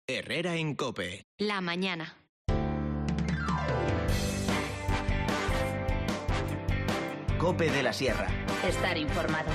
Herrera en COPE. La mañana. COPE de la Sierra. Estar informado.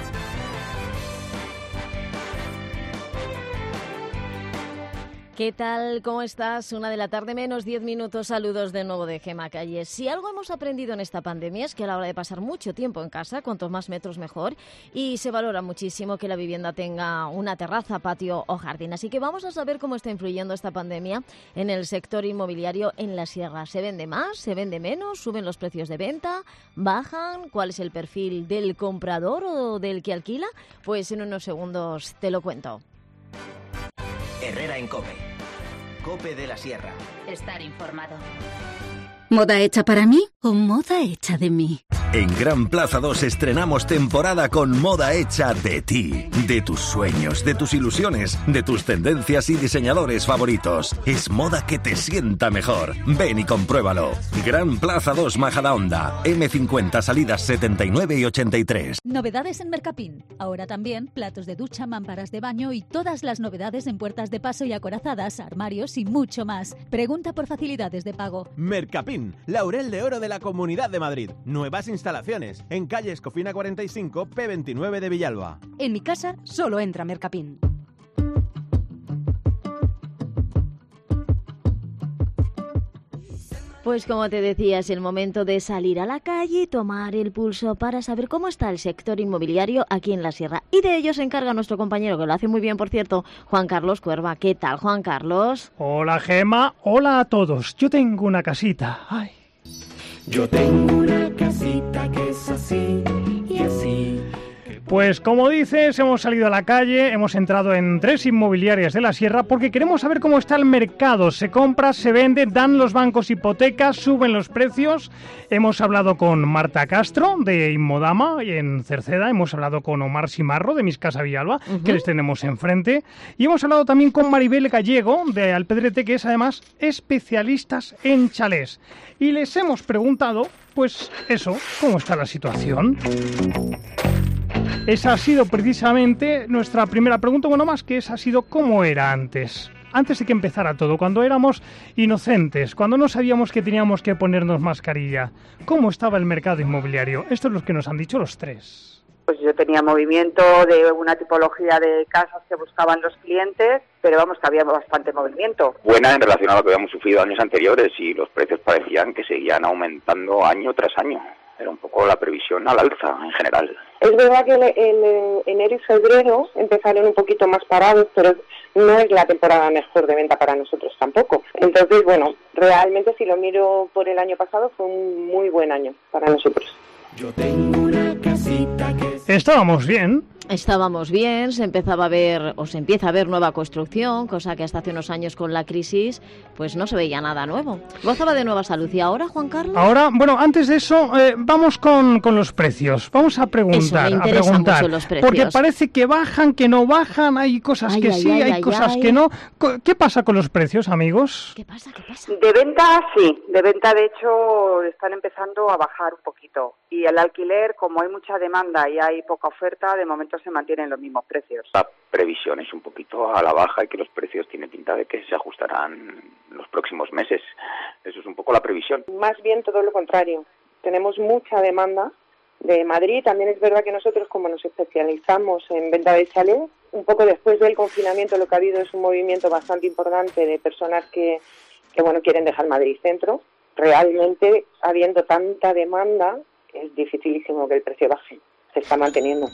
¿Qué tal? ¿Cómo estás? 1:00 menos 10 minutos. Saludos de nuevo de Gemma Calles. Si algo hemos aprendido en esta pandemia es que a la hora de pasar mucho tiempo en casa, cuantos más metros mejor, y se valora muchísimo que la vivienda tenga una terraza, patio o jardín. Así que vamos a saber cómo está influyendo esta pandemia en el sector inmobiliario en la Sierra. ¿Se vende más? ¿Se vende menos? ¿Suben los precios de venta? ¿Bajan? ¿Cuál es el perfil del comprador o del que alquila? Pues en unos segundos te lo cuento. Herrera en COPE. COPE de la Sierra. Estar informado. ¿Moda hecha para mí o moda hecha de mí? En Gran Plaza 2 estrenamos temporada con moda hecha de ti, de tus sueños, de tus ilusiones, de tus tendencias y diseñadores favoritos. Es moda que te sienta mejor. Ven y compruébalo. Gran Plaza 2 Majadahonda, M50 salidas 79 y 83. Novedades en Mercapín. Ahora también platos de ducha, mamparas de baño y todas las novedades en puertas de paso y acorazadas, armarios y mucho más. Pregunta por facilidades de pago. Mercapín, Laurel de Oro de la Comunidad de Madrid. Nuevas instalaciones en calle Escofina 45, P29 de Villalba. En mi casa solo entra Mercapín. Pues como te decía, es el momento de salir a la calle y tomar el pulso para saber cómo está el sector inmobiliario aquí en la Sierra. Y de ello se encarga nuestro compañero, que lo hace muy bien, por cierto, Juan Carlos Cuerva. ¿Qué tal, Juan Carlos? Hola, Gemma. Hola a todos. Yo tengo una casita. Ay. Yo tengo una casita que es así y así. Pues como dices, hemos salido a la calle, hemos entrado en 3 inmobiliarias de la Sierra porque queremos saber cómo está el mercado. Se compra, se vende, dan los bancos hipotecas, suben los precios. Hemos hablado con Marta Castro de Inmodama y en Cerceda, hemos hablado con Omar Simarro de Mis Casa Villalba, que les tenemos enfrente. Y hemos hablado también con Maribel Gallego de Alpedrete, que es además especialistas en chalés. Y les hemos preguntado, pues eso, ¿cómo está la situación? Esa ha sido precisamente nuestra primera pregunta, bueno, más que esa ha sido cómo era antes de que empezara todo, cuando éramos inocentes, cuando no sabíamos que teníamos que ponernos mascarilla. ¿Cómo estaba el mercado inmobiliario? Esto es lo que nos han dicho los 3. Pues yo tenía movimiento de una tipología de casas que buscaban los clientes, pero vamos, que había bastante movimiento. Buena en relación a lo que habíamos sufrido años anteriores y los precios parecían que seguían aumentando año tras año. Era un poco la previsión al alza en general. Es verdad que en enero y febrero empezaron un poquito más parados, pero no es la temporada mejor de venta para nosotros tampoco. Entonces, bueno, realmente si lo miro por el año pasado fue un muy buen año para nosotros. Yo tengo una casita que... Estábamos bien, se empezaba a ver, o se empieza a ver nueva construcción, cosa que hasta hace unos años con la crisis, pues no se veía nada nuevo. Gozaba de nueva salud. ¿Y ahora, Juan Carlos? Ahora, bueno, antes de eso, vamos con los precios. Vamos a preguntar, mucho los precios. Porque parece que bajan, que no bajan, hay cosas que sí, hay cosas que no. ¿Qué pasa con los precios, amigos? ¿Qué pasa? De venta, sí. De venta, de hecho, están empezando a bajar un poquito. Y el alquiler, como hay mucha demanda y hay poca oferta, de momento se mantienen los mismos precios. La previsión es un poquito a la baja y que los precios tienen pinta de que se ajustarán en los próximos meses. Eso es un poco la previsión. Más bien todo lo contrario. Tenemos mucha demanda de Madrid. También es verdad que nosotros, como nos especializamos en venta de chalés, un poco después del confinamiento lo que ha habido es un movimiento bastante importante de personas que quieren dejar Madrid centro. Realmente, habiendo tanta demanda, es dificilísimo que el precio baje. Se está manteniendo.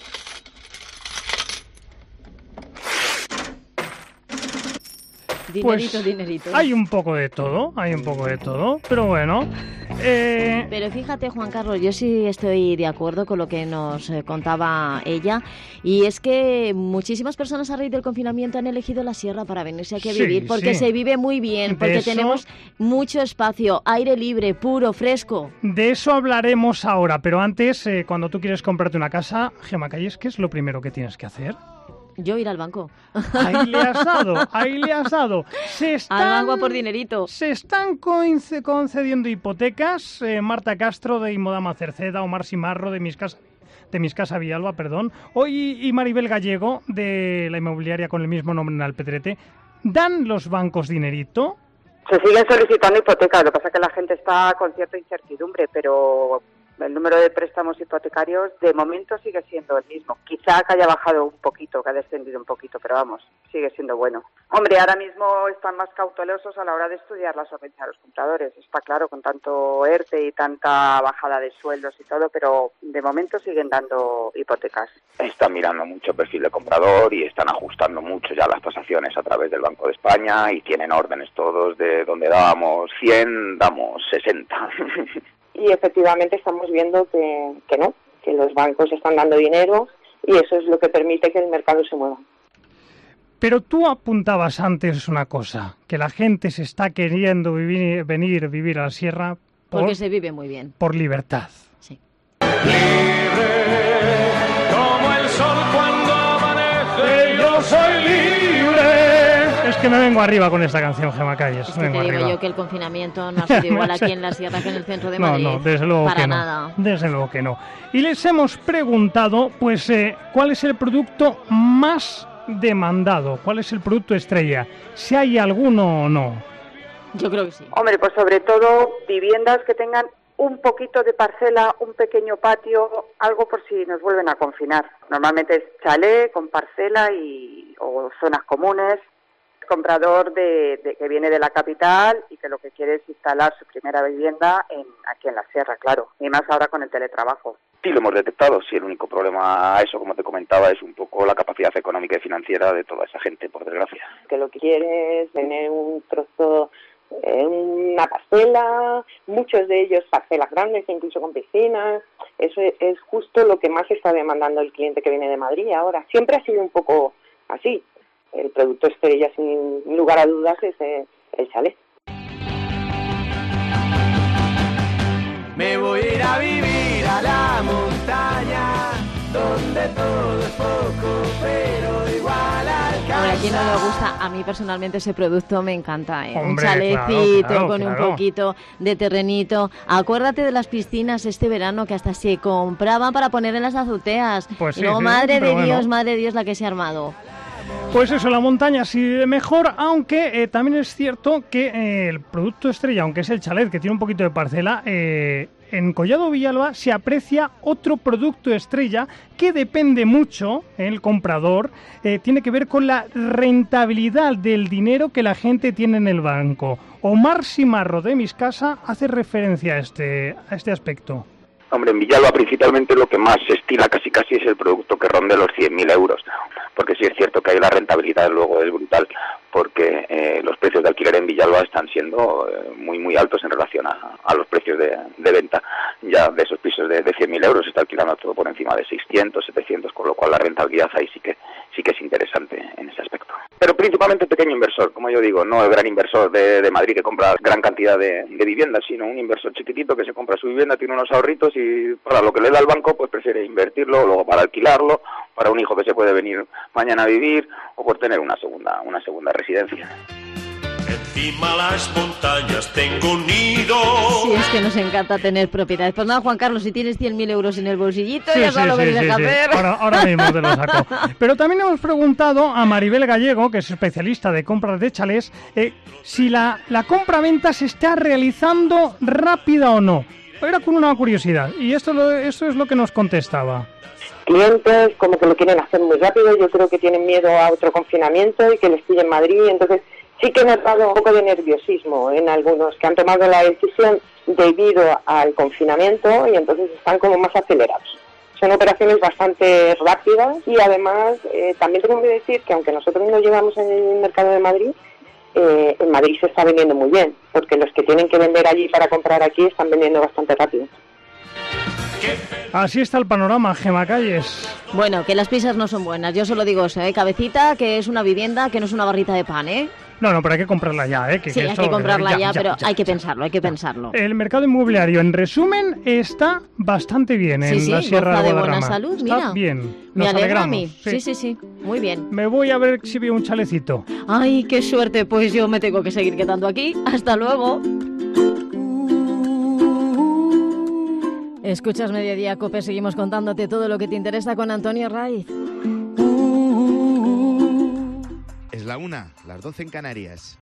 Dinerito. Hay un poco de todo, pero bueno. Pero fíjate, Juan Carlos, yo sí estoy de acuerdo con lo que nos contaba ella, y es que muchísimas personas a raíz del confinamiento han elegido la Sierra para venirse aquí a vivir, porque se vive muy bien, porque tenemos mucho espacio, aire libre, puro, fresco. De eso hablaremos ahora, pero antes, cuando tú quieres comprarte una casa, Gemma Calles, ¿qué es lo primero que tienes que hacer? Yo ir al banco. Ahí le has dado. Al banco a por dinerito. Se están concediendo hipotecas. Marta Castro de Inmodama Cerceda, Omar Simarro de Mis Casa Villalba, perdón. Hoy y Maribel Gallego de la inmobiliaria con el mismo nombre en Alpedrete. ¿Dan los bancos dinerito? Se siguen solicitando hipotecas, lo que pasa es que la gente está con cierta incertidumbre, pero el número de préstamos hipotecarios de momento sigue siendo el mismo. Quizá que haya bajado un poquito, que ha descendido un poquito, pero vamos, sigue siendo bueno. Hombre, ahora mismo están más cautelosos a la hora de estudiar la solvencia de los compradores. Está claro, con tanto ERTE y tanta bajada de sueldos y todo, pero de momento siguen dando hipotecas. Están mirando mucho perfil de comprador y están ajustando mucho ya las tasaciones a través del Banco de España y tienen órdenes todos de donde dábamos 100, damos 60. Y efectivamente estamos viendo que no, que los bancos están dando dinero y eso es lo que permite que el mercado se mueva. Pero tú apuntabas antes una cosa, que la gente se está queriendo venir a vivir a la sierra porque se vive muy bien. Por libertad. Sí. Libre como el sol cuando amanece, yo soy libre. Es que me vengo arriba con esta canción, Gemma Calles. Es que te digo arriba. yo que el confinamiento no ha sido igual aquí en la sierra que en el centro de Madrid. No, desde luego para que nada. no. Desde luego que no. Y les hemos preguntado, pues, ¿cuál es el producto más demandado? ¿Cuál es el producto estrella? Si hay alguno o no. Yo creo que sí. Hombre, pues sobre todo viviendas que tengan un poquito de parcela, un pequeño patio, algo por si nos vuelven a confinar. Normalmente es chalet con parcela o zonas comunes. Comprador que viene de la capital y que lo que quiere es instalar su primera vivienda aquí en la sierra, claro, y más ahora con el teletrabajo. Sí, lo hemos detectado. Sí, el único problema a eso, como te comentaba, es un poco la capacidad económica y financiera de toda esa gente, por desgracia. Que lo que quiere es tener un trozo, una parcela, muchos de ellos parcelas grandes, incluso con piscinas. Eso es justo lo que más está demandando el cliente que viene de Madrid ahora. Siempre ha sido un poco así. El producto estrella, sin lugar a dudas, es el chalet. Me voy a ir a vivir a la montaña, donde todo es poco, pero igual alcanza. Ahora, ¿a quién no le gusta? A mí personalmente ese producto me encanta, ¿eh? Hombre, un chalecito claro, con un poquito de terrenito. Acuérdate de las piscinas este verano que hasta se compraban para poner en las azoteas. Pues y luego, sí, madre de bueno. Dios, madre de Dios, la que se ha armado. Pues eso, la montaña sí mejor, aunque también es cierto que el producto estrella, aunque es el chalet, que tiene un poquito de parcela, en Collado Villalba se aprecia otro producto estrella que depende mucho, el comprador, tiene que ver con la rentabilidad del dinero que la gente tiene en el banco. Omar Simarro de Miscasa hace referencia a este aspecto. Hombre, en Villalba principalmente lo que más se estila casi es el producto que ronde los 100.000 euros, porque sí es cierto que ahí la rentabilidad luego es brutal, porque los precios de alquiler en Villalba están siendo muy altos en relación a los precios de venta. Ya de esos pisos de 100.000 euros se está alquilando todo por encima de 600, 700, con lo cual la rentabilidad ahí sí que es interesante en ese aspecto. Pero principalmente pequeño inversor, como yo digo, no el gran inversor de Madrid que compra gran cantidad de viviendas, sino un inversor chiquitito que se compra su vivienda, tiene unos ahorritos y para lo que le da el banco pues prefiere invertirlo, luego para alquilarlo, para un hijo que se puede venir mañana a vivir o por tener una segunda residencia. Encima las montañas tengo un nido. Sí, es que nos encanta tener propiedades. Pues nada, Juan Carlos, si tienes 100.000 euros en el bolsillito, ya sabes lo que tienes que hacer. Ahora mismo te lo saco. Pero también hemos preguntado a Maribel Gallego, que es especialista de compras de chalés, si la compra-venta se está realizando rápida o no. Era con una curiosidad, y esto es lo que nos contestaba. Clientes como que lo quieren hacer muy rápido, yo creo que tienen miedo a otro confinamiento y que les pille en Madrid, entonces sí que he notado un poco de nerviosismo en algunos que han tomado la decisión debido al confinamiento y entonces están como más acelerados. Son operaciones bastante rápidas y además también tengo que decir que aunque nosotros no llevamos en el mercado de Madrid, en Madrid se está vendiendo muy bien, porque los que tienen que vender allí para comprar aquí están vendiendo bastante rápido. Así está el panorama, Gemma Calles. Bueno, que las prisas no son buenas, yo solo digo eso, Cabecita, que es una vivienda, que no es una barrita de pan, No, pero hay que comprarla ya, Sí, hay que comprarla ya, pero hay que pensarlo. El mercado inmobiliario, en resumen, está bastante bien en la Sierra de Guadarrama. Buena salud, mira. Está bien, Me nos alegra alegramos. a mí, sí, muy bien. Me voy a ver si veo un chalecito. Ay, qué suerte, pues yo me tengo que seguir quedando aquí. Hasta luego. Escuchas Mediodía Cope, seguimos contándote todo lo que te interesa con Antonio Raiz. la 1, las 12 en Canarias.